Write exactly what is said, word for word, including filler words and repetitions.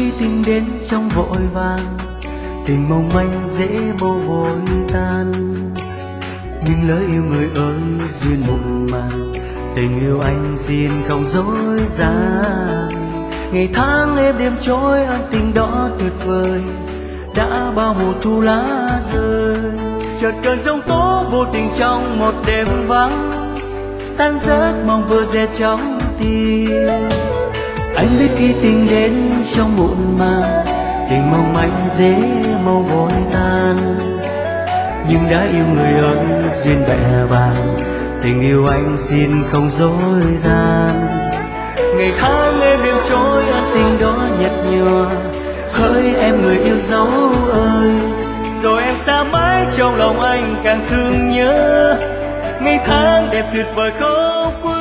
khi tình đến trong vội vàng, tình mong manh dễ bô vội tan. Nhưng lỡ yêu người ơi duyên muộn màng, tình yêu anh xin không dối gian. Ngày tháng êm đêm trôi ân tình đó tuyệt vời, đã bao mùa thu lá rơi. Chợt cơn giông tố vô tình trong một đêm vắng, tan giấc mong vừa dệt trong tim. Anh biết khi tình đến trong muộn màng, tình mong manh dễ mau vội tan. Nhưng đã yêu người ơi duyên bẹ bàng, tình yêu anh xin không dối gian. Ngày tháng êm đêm trôi ân tình đó nhạt nhòa, hỡi em người yêu dấu ơi. Rồi em xa mãi trong lòng anh càng thương nhớ, ngày tháng đẹp tuyệt vời không cuối.